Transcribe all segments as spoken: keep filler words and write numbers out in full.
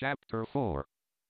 Chapter four.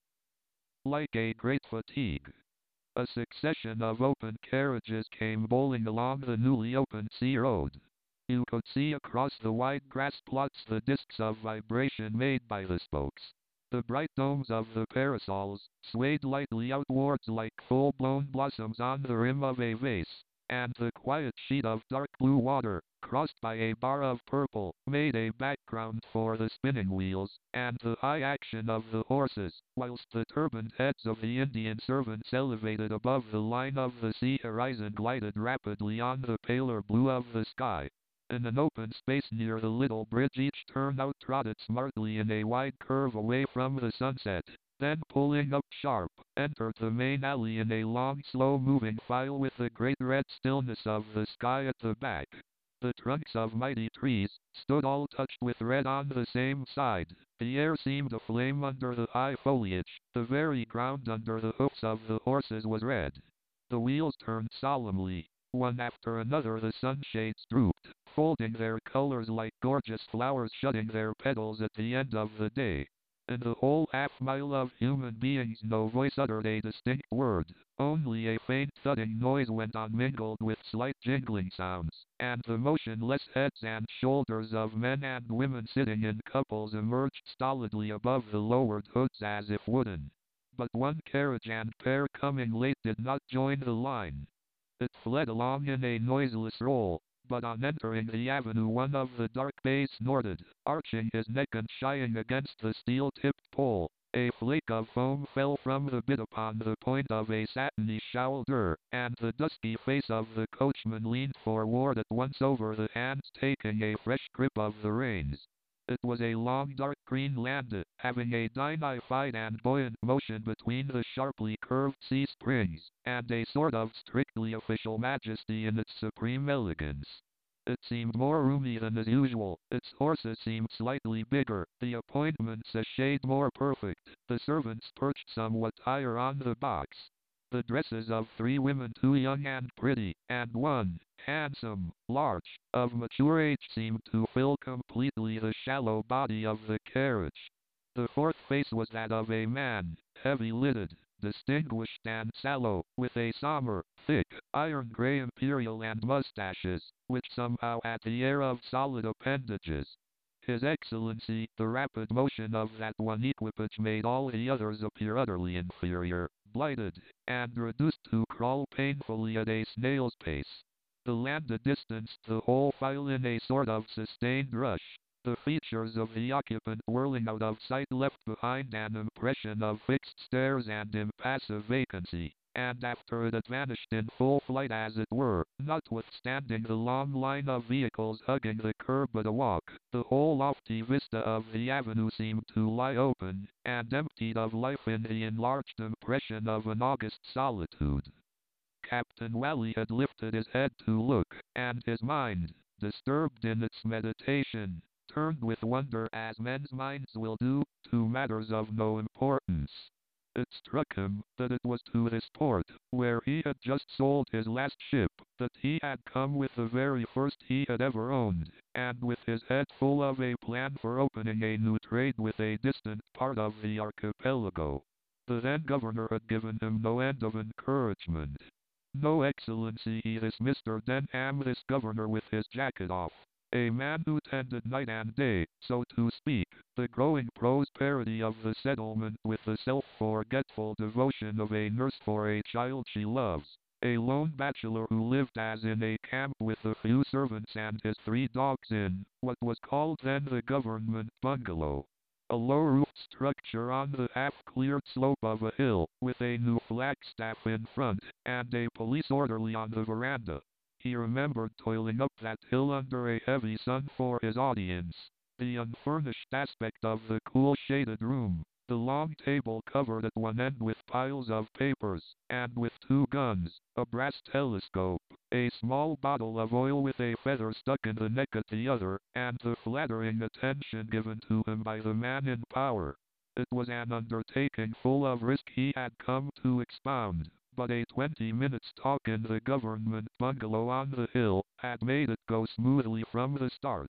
Like a great fatigue, a succession of open carriages came bowling along the newly opened sea road. You could see across the wide grass plots the discs of vibration made by the spokes. The bright domes of the parasols swayed lightly outwards like full-blown blossoms on the rim of a vase, and the quiet sheet of dark blue water, crossed by a bar of purple, made a background for the spinning wheels and the high action of the horses, whilst the turbaned heads of the Indian servants elevated above the line of the sea horizon glided rapidly on the paler blue of the sky. In an open space near the little bridge each turnout trotted smartly in a wide curve away from the sunset, then pulling up sharp, entered the main alley in a long slow-moving file with the great red stillness of the sky at the back. The trunks of mighty trees stood all touched with red on the same side. The air seemed aflame under the high foliage. The very ground under the hoofs of the horses was red. The wheels turned solemnly. One after another the sunshades drooped, folding their colors like gorgeous flowers shutting their petals at the end of the day. In the whole half-mile of human beings no voice uttered a distinct word. Only a faint thudding noise went on mingled with slight jingling sounds, and the motionless heads and shoulders of men and women sitting in couples emerged stolidly above the lowered hoods as if wooden. But one carriage and pair coming late did not join the line. It fled along in a noiseless roll, but on entering the avenue one of the dark bays snorted, arching his neck and shying against the steel-tipped pole. A flake of foam fell from the bit upon the point of a satiny shoulder, and the dusky face of the coachman leaned forward at once over the hands taking a fresh grip of the reins. It was a long dark green Landau, having a dignified and buoyant motion between the sharply curved C-springs, and a sort of strictly official majesty in its supreme elegance. It seemed more roomy than as usual, its horses seemed slightly bigger, the appointments a shade more perfect, the servants perched somewhat higher on the box. The dresses of three women too young and pretty, and one, handsome, large, of mature age seemed to fill completely the shallow body of the carriage. The fourth face was that of a man, heavy-lidded, distinguished and sallow, with a somber, thick, iron-gray imperial and mustaches, which somehow had the air of solid appendages. His Excellency, the rapid motion of that one equipage made all the others appear utterly inferior, blighted, and reduced to crawl painfully at a snail's pace. The Landau distanced the whole file in a sort of sustained rush. The features of the occupant whirling out of sight left behind an impression of fixed stares and impassive vacancy, and after it had vanished in full flight as it were, notwithstanding the long line of vehicles hugging the curb at a walk, the whole lofty vista of the avenue seemed to lie open, and emptied of life in the enlarged impression of an august solitude. Captain Wally had lifted his head to look, and his mind, disturbed in its meditation, turned with wonder, as men's minds will do, to matters of no importance. It struck him that it was to this port, where he had just sold his last ship, that he had come with the very first he had ever owned, and with his head full of a plan for opening a new trade with a distant part of the archipelago. The then governor had given him no end of encouragement. "No, Excellency," he this Mister Denham, this governor with his jacket off, a man who tended night and day, so to speak, the growing prosperity of the settlement with the self-forgetful devotion of a nurse for a child she loves, a lone bachelor who lived as in a camp with a few servants and his three dogs in what was called then the government bungalow. A low-roofed structure on the half-cleared slope of a hill, with a new flagstaff in front, and a police orderly on the veranda. He remembered toiling up that hill under a heavy sun for his audience. The unfurnished aspect of the cool shaded room, the long table covered at one end with piles of papers, and with two guns, a brass telescope, a small bottle of oil with a feather stuck in the neck at the other, and the flattering attention given to him by the man in power. It was an undertaking full of risk he had come to expound, but a twenty minutes' talk in the government bungalow on the hill had made it go smoothly from the start.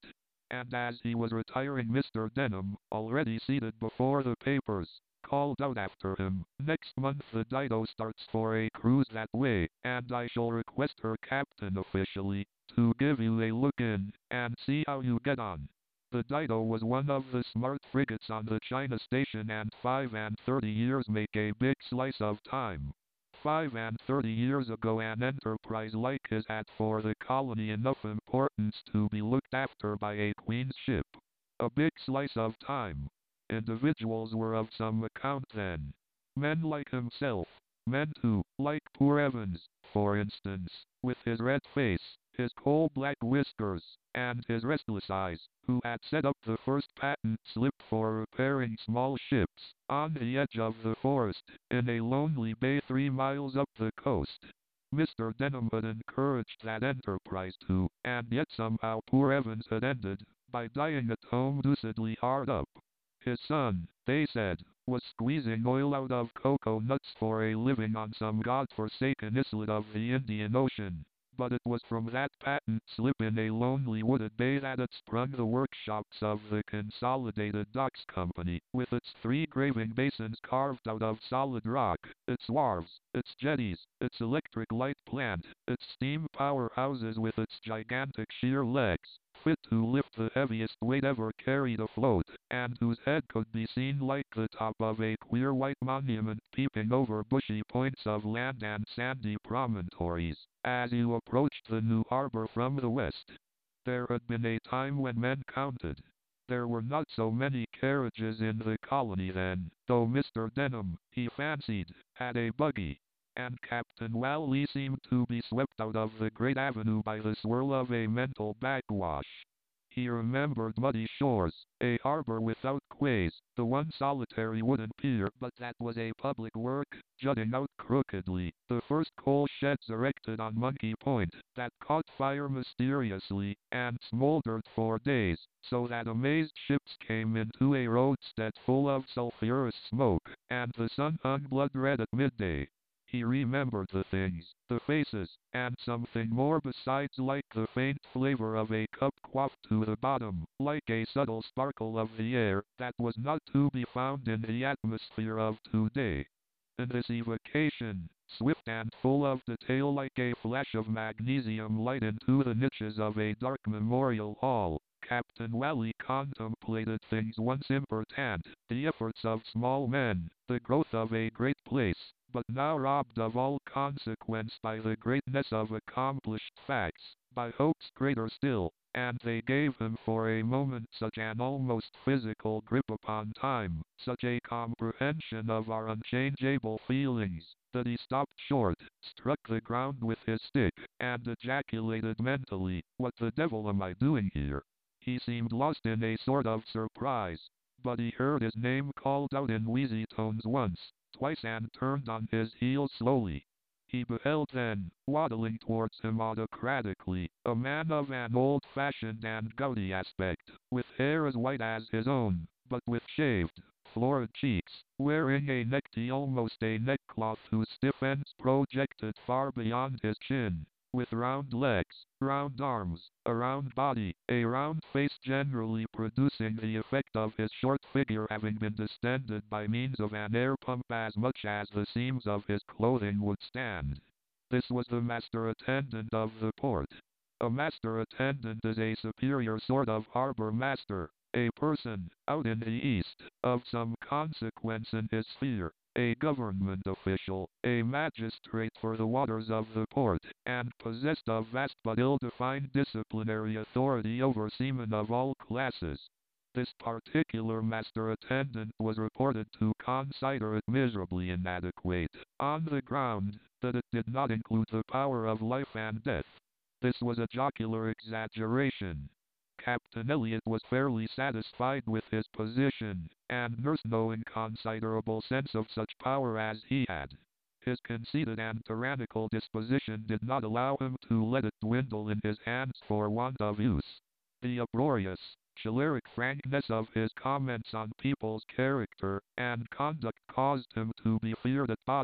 and as he was retiring Mister Denham, already seated before the papers, called out after him, "Next month the Dido starts for a cruise that way, and I shall request her captain officially to give you a look in, and see how you get on." The Dido was one of the smart frigates on the China station, and five and thirty years make a big slice of time. Five and thirty years ago an enterprise like his had for the colony enough importance to be looked after by a queen's ship. A big slice of time. Individuals were of some account then. Men like himself. Men too, like poor Evans, for instance, with his red face, his coal-black whiskers, and his restless eyes, who had set up the first patent slip for repairing small ships, on the edge of the forest, in a lonely bay three miles up the coast. Mister Denham had encouraged that enterprise too, and yet somehow poor Evans had ended by dying at home deucedly hard up. His son, they said, was squeezing oil out of cocoa nuts for a living on some god-forsaken islet of the Indian Ocean. But it was from that patent slip in a lonely wooded bay that had sprung the workshops of the Consolidated Docks Company, with its three graving basins carved out of solid rock, its wharves, its jetties, its electric light plant, its steam powerhouses with its gigantic sheer legs, fit to lift the heaviest weight ever carried afloat, and whose head could be seen like the top of a queer white monument peeping over bushy points of land and sandy promontories, as you approached the new harbor from the west. There had been a time when men counted. There were not so many carriages in the colony then, though Mister Denham, he fancied, had a buggy, and Captain Wally seemed to be swept out of the great avenue by the swirl of a mental backwash. He remembered muddy shores, a harbor without quays, the one solitary wooden pier, but that was a public work, jutting out crookedly, the first coal sheds erected on Monkey Point, that caught fire mysteriously, and smoldered for days, so that amazed ships came into a roadstead full of sulphurous smoke, and the sun hung blood-red at midday. He remembered the things, the faces, and something more besides, like the faint flavor of a cup quaffed to the bottom, like a subtle sparkle of the air, that was not to be found in the atmosphere of today. And this evocation, swift and full of detail like a flash of magnesium light into the niches of a dark memorial hall, Captain Wally contemplated things once important, the efforts of small men, the growth of a great place, but now robbed of all consequence by the greatness of accomplished facts, by hopes greater still, and they gave him for a moment such an almost physical grip upon time, such a comprehension of our unchangeable feelings, that he stopped short, struck the ground with his stick, and ejaculated mentally, "What the devil am I doing here?" He seemed lost in a sort of surprise, but he heard his name called out in wheezy tones once, twice, and turned on his heel slowly. He beheld then, waddling towards him autocratically, a man of an old-fashioned and gouty aspect, with hair as white as his own, but with shaved, florid cheeks, wearing a necktie, almost a neckcloth whose stiff ends projected far beyond his chin, with round legs, round arms, a round body, a round face, generally producing the effect of his short figure having been distended by means of an air pump as much as the seams of his clothing would stand. This was the master attendant of the port. A master attendant is a superior sort of harbor master, a person, out in the east, of some consequence in his sphere, a government official, a magistrate for the waters of the port, and possessed of vast but ill-defined disciplinary authority over seamen of all classes. This particular master attendant was reported to consider it miserably inadequate, on the ground that it did not include the power of life and death. This was a jocular exaggeration. Captain Elliot was fairly satisfied with his position, and nursed no inconsiderable sense of such power as he had. His conceited and tyrannical disposition did not allow him to let it dwindle in his hands for want of use. The uproarious, choleric frankness of his comments on people's character and conduct caused him to be feared at bottom,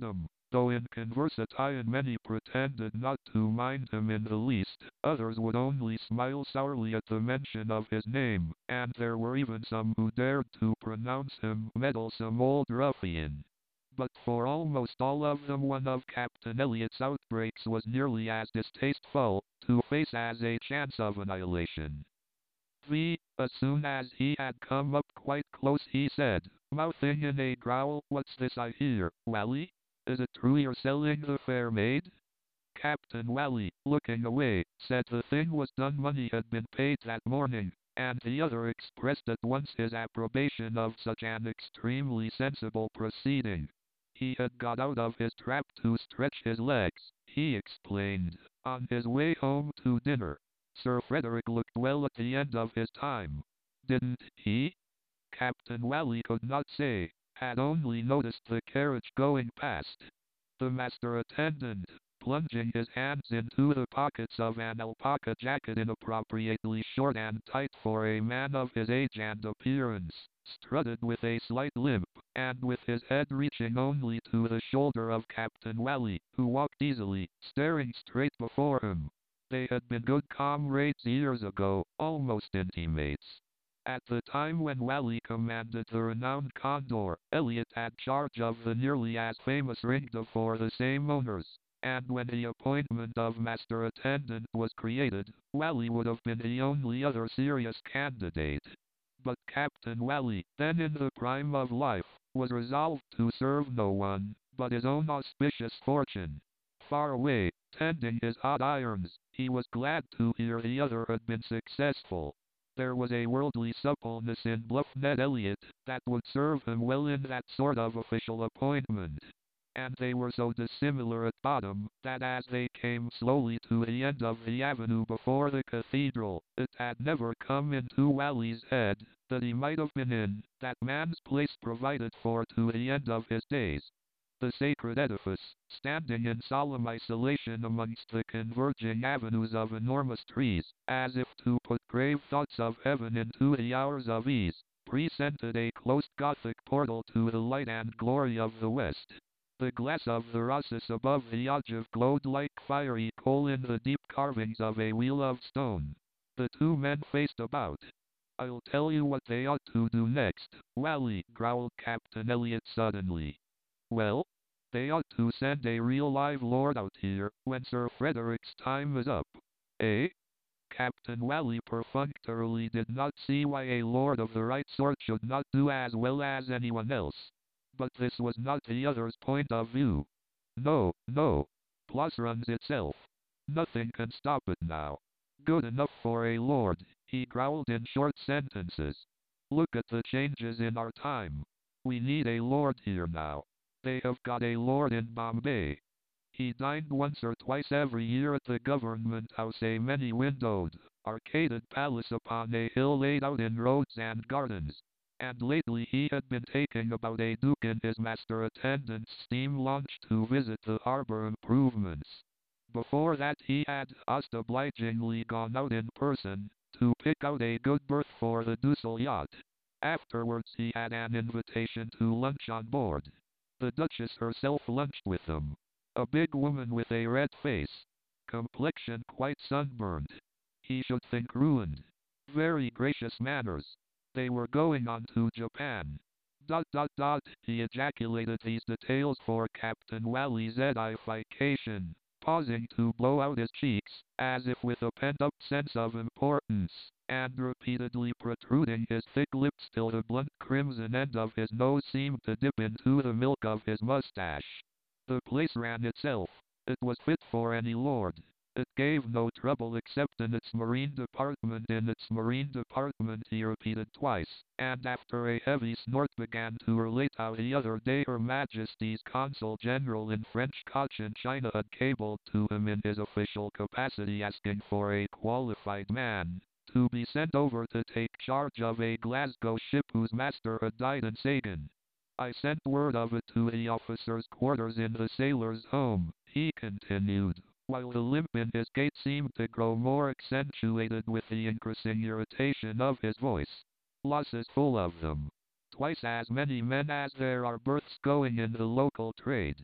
Though in conversation many pretended not to mind him in the least, others would only smile sourly at the mention of his name, and there were even some who dared to pronounce him meddlesome old ruffian. But for almost all of them one of Captain Elliot's outbreaks was nearly as distasteful to face as a chance of annihilation. V. As soon as he had come up quite close he said, mouthing in a growl, what's this I hear, Wally? Is it true you're selling the fair maid? Captain Wally, looking away, said the thing was done, money had been paid that morning, and the other expressed at once his approbation of such an extremely sensible proceeding. He had got out of his trap to stretch his legs, he explained, on his way home to dinner. Sir Frederick looked well at the end of his time. Didn't he? Captain Wally could not say, had only noticed the carriage going past. The master attendant, plunging his hands into the pockets of an alpaca jacket inappropriately short and tight for a man of his age and appearance, strutted with a slight limp, and with his head reaching only to the shoulder of Captain Wally, who walked easily, staring straight before him. They had been good comrades years ago, almost intimates. At the time when Wally commanded the renowned Condor, Elliot had charge of the nearly as famous Ringda for the same owners, and when the appointment of Master Attendant was created, Wally would have been the only other serious candidate. But Captain Wally, then in the prime of life, was resolved to serve no one but his own auspicious fortune. Far away, tending his hot irons, he was glad to hear the other had been successful. There was a worldly suppleness in bluff Ned Elliot that would serve him well in that sort of official appointment. And they were so dissimilar at bottom, that as they came slowly to the end of the avenue before the cathedral, it had never come into Wally's head that he might have been in that man's place provided for to the end of his days. The sacred edifice, standing in solemn isolation amongst the converging avenues of enormous trees, as if to put grave thoughts of heaven into the hours of ease, presented a closed Gothic portal to the light and glory of the west. The glass of the Rossus above the ogive glowed like fiery coal in the deep carvings of a wheel of stone. The two men faced about. I'll tell you what they ought to do next, Wally, growled Captain Elliot suddenly. Well, they ought to send a real live lord out here when Sir Frederick's time is up. Eh? Captain Wally perfunctorily did not see why a lord of the right sort should not do as well as anyone else. But this was not the other's point of view. No, no. Plus runs itself. Nothing can stop it now. Good enough for a lord, he growled in short sentences. Look at the changes in our time. We need a lord here now. They have got a lord in Bombay. He dined once or twice every year at the government house, a many-windowed, arcaded palace upon a hill laid out in roads and gardens. And lately he had been taking about a duke in his master attendant's steam launch to visit the harbor improvements. Before that he had obligingly gone out in person, to pick out a good berth for the Dussel yacht. Afterwards he had an invitation to lunch on board. The Duchess herself lunched with them. A big woman with a red face. Complexion quite sunburned. He should think ruined. Very gracious manners. They were going on to Japan. Dot dot dot, he ejaculated these details for Captain Wally's edification, pausing to blow out his cheeks, as if with a pent-up sense of importance, and repeatedly protruding his thick lips till the blunt crimson end of his nose seemed to dip into the milk of his mustache. The place ran itself. It was fit for any lord. It gave no trouble except in its marine department. In its marine department, he repeated twice, and after a heavy snort began to relate how the other day Her Majesty's Consul General in French Cochin had cabled to him in his official capacity asking for a qualified man to be sent over to take charge of a Glasgow ship whose master had died in Sagan. I sent word of it to the officers' quarters in the Sailors' Home, he continued, while the limp in his gait seemed to grow more accentuated with the increasing irritation of his voice. Loss is full of them. Twice as many men as there are berths going in the local trade.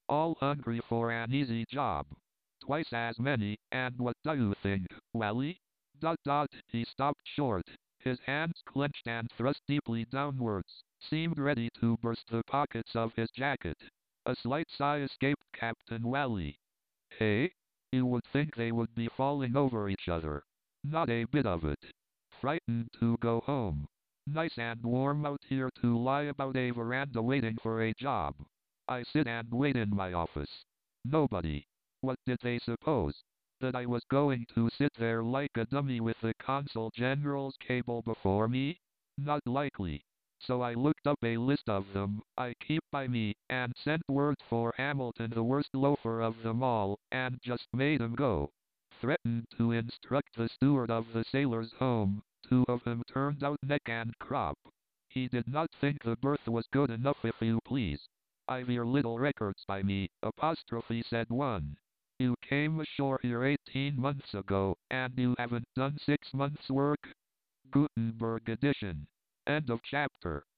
all hungry for an easy job. Twice as many, and what do you think, Wally? Dot dot, he stopped short. His hands clenched and thrust deeply downwards, seemed ready to burst the pockets of his jacket. A slight sigh escaped Captain Wally. Hey? You would think they would be falling over each other. Not a bit of it. Frightened to go home. Nice and warm out here to lie about a veranda waiting for a job. I sit and wait in my office. Nobody. What did they suppose? That I was going to sit there like a dummy with the Consul General's cable before me? Not likely. So I looked up a list of them I keep by me, and sent word for Hamilton, the worst loafer of them all, and just made him go. Threatened to instruct the steward of the sailor's home. Two of them turned out neck and crop. He did not think the berth was good enough, if you please. I've your little records by me, apostrophe said one. You came ashore here eighteen months ago, and you haven't done six months' work? Gutenberg edition. End of chapter.